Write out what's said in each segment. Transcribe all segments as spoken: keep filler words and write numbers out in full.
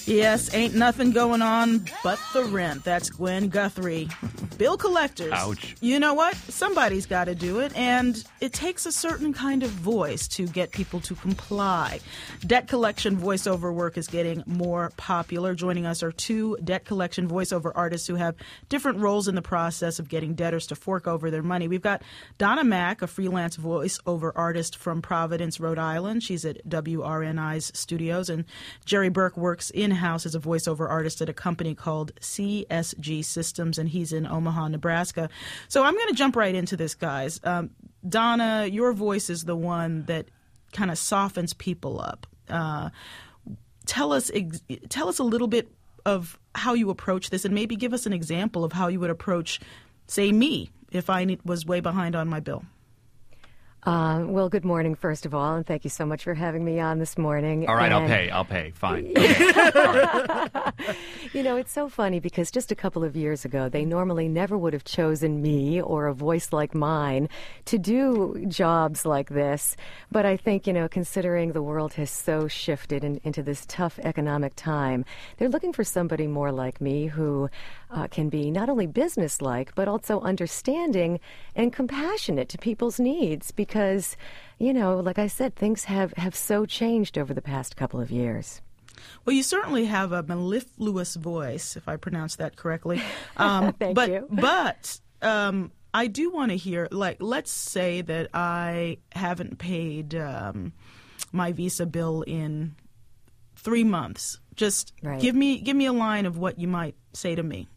Yes, ain't nothing going on but the rent. That's Gwen Guthrie. Bill collectors. Ouch. You know what? Somebody's got to do it, and it takes a certain kind of voice to get people to comply. Debt collection voiceover work is getting more popular. Joining us are two debt collection voiceover artists who have different roles in the process of getting debtors to fork over their money. We've got Donna Mack, a freelance voiceover artist from Providence, Rhode Island. She's at W R N I's studios, and Jerry Burke works in-house as a voiceover artist at a company called C S G Systems, and he's in Omaha, Nebraska. So I'm going to jump right into this, guys. Um, Donna, your voice is the one that kind of softens people up. Uh, tell us, ex- tell us a little bit of how you approach this, and maybe give us an example of how you would approach, say, me, if I need, was way behind on my bill. Uh, well, good morning, first of all, and thank you so much for having me on this morning. All right, and... I'll pay. I'll pay. Fine. Okay. All right. You know, it's so funny because just a couple of years ago, they normally never would have chosen me or a voice like mine to do jobs like this. But I think, you know, considering the world has so shifted in, into this tough economic time, they're looking for somebody more like me who uh, can be not only businesslike, but also understanding and compassionate to people's needs. Because, you know, like I said, things have, have so changed over the past couple of years. Well, you certainly have a mellifluous voice, if I pronounced that correctly. Um, Thank but, you. But um, I do want to hear, like, let's say that I haven't paid um, my Visa bill in three months. Just right. give me give me a line of what you might say to me.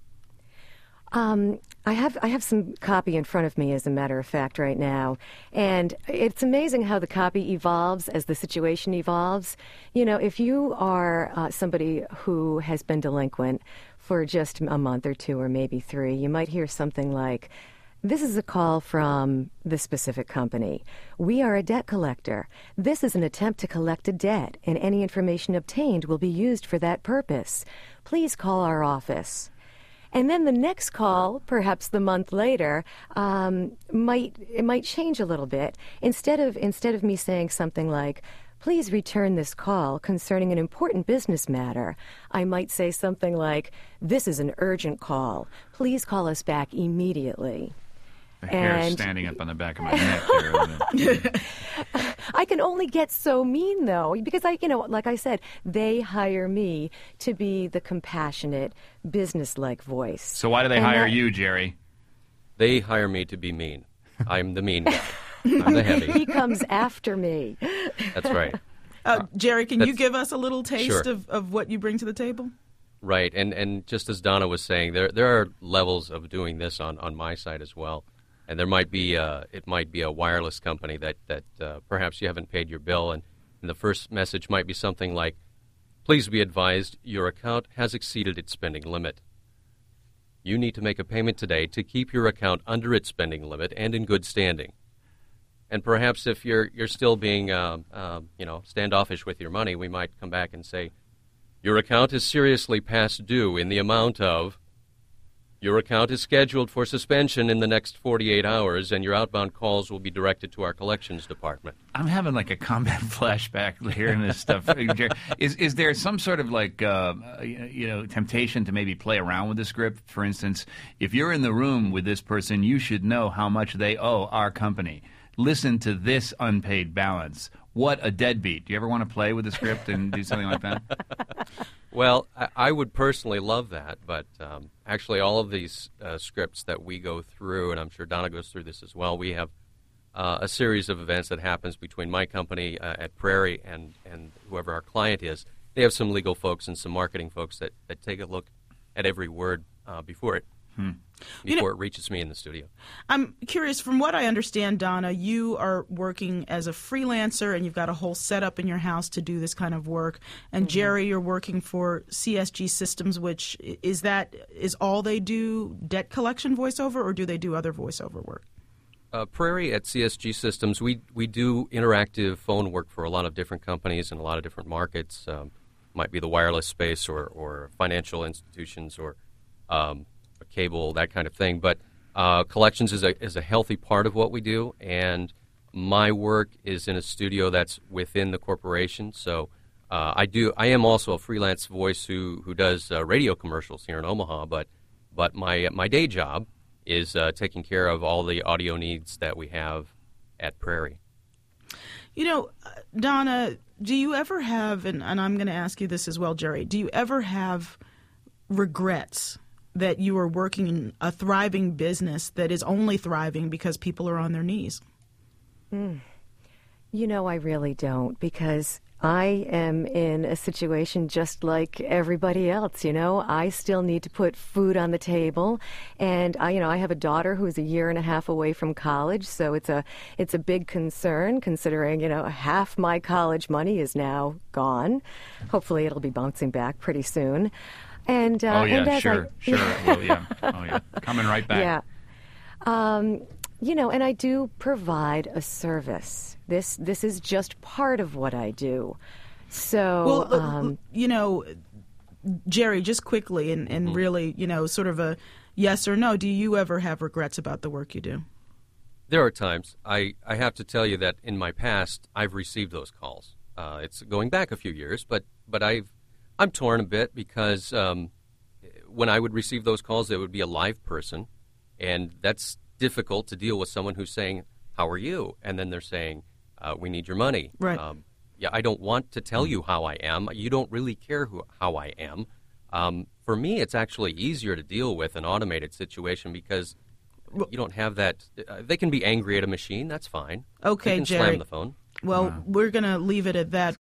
Um, I have I have some copy in front of me, as a matter of fact, right now. And it's amazing how the copy evolves as the situation evolves. You know, if you are uh, somebody who has been delinquent for just a month or two or maybe three, you might hear something like, "This is a call from the specific company. We are a debt collector. This is an attempt to collect a debt, and any information obtained will be used for that purpose. Please call our office." And then the next call, perhaps the month later, um, might it might change a little bit. Instead of instead of me saying something like, "Please return this call concerning an important business matter," I might say something like, "This is an urgent call. Please call us back immediately." The hair And- standing up on the back of my neck there. Isn't it? I can only get so mean, though, because I, you know, like I said, they hire me to be the compassionate, business-like voice. So why do they And hire that- you, Jerry? They hire me to be mean. I'm the mean guy. I'm the heavy. He comes after me. That's right. Uh, Jerry, can you that's- give us a little taste Sure. of, of what you bring to the table? Right. And and just as Donna was saying, there there are levels of doing this on, on my side as well. And there might be uh, it might be a wireless company that that uh, perhaps you haven't paid your bill, and, and the first message might be something like, "Please be advised, your account has exceeded its spending limit. You need to make a payment today to keep your account under its spending limit and in good standing." And perhaps if you're you're still being uh, uh, you know standoffish with your money, we might come back and say, "Your account is seriously past due in the amount of." Your account is scheduled for suspension in the next forty-eight hours, and your outbound calls will be directed to our collections department. I'm having like a combat flashback hearing this stuff. Jerry, is is there some sort of like uh, you know temptation to maybe play around with the script? For instance, if you're in the room with this person, you should know how much they owe our company. Listen to this unpaid balance. What a deadbeat. Do you ever want to play with the script and do something like that? Well, I, I would personally love that, but um, actually all of these uh, scripts that we go through, and I'm sure Donna goes through this as well, we have uh, a series of events that happens between my company uh, at Prairie and, and whoever our client is. They have some legal folks and some marketing folks that, that take a look at every word uh, before it Hmm. before You know- it reaches me in the studio. I'm curious, from what I understand, Donna, you are working as a freelancer and you've got a whole setup in your house to do this kind of work. And Jerry, you're working for C S G Systems, which is that is all they do debt collection voiceover, or do they do other voiceover work? Uh, Prairie at C S G Systems, we we do interactive phone work for a lot of different companies in a lot of different markets. Um, might be the wireless space or, or financial institutions or um, cable, that kind of thing. But uh, collections is a is a healthy part of what we do, and my work is in a studio that's within the corporation. So Uh, I do. I am also a freelance voice who who does uh, radio commercials here in Omaha. But but my my day job is uh, taking care of all the audio needs that we have at Prairie. You know, Donna, do you ever have, and, and I'm going to ask you this as well, Jerry, do you ever have regrets that you are working in a thriving business that is only thriving because people are on their knees? Mm. You know, I really don't, because I am in a situation just like everybody else. You know, I still need to put food on the table, and I, you know, I have a daughter who is a year and a half away from college, so it's a it's a big concern considering, you know, half my college money is now gone. Hopefully, it'll be bouncing back pretty soon. And uh, oh yeah, and as sure, I, sure, well, yeah, oh yeah, coming right back. Yeah. Um, you know, and I do provide a service. This this is just part of what I do. So, well, um, you know, Jerry, just quickly and, and mm-hmm. really, you know, sort of a yes or no, do you ever have regrets about the work you do? There are times. I, I have to tell you that in my past, I've received those calls. Uh, it's going back a few years, but, but I've, I'm torn a bit because um, when I would receive those calls, it would be a live person, and that's difficult to deal with someone who's saying, "How are you?" And then they're saying, uh, "We need your money." Right. Um, yeah, I don't want to tell you how I am. You don't really care who, how I am. Um, for me, it's actually easier to deal with an automated situation because you don't have that. Uh, they can be angry at a machine. That's fine. Okay, they can Jerry. Slam the phone. Well, Wow. we're going to leave it at that.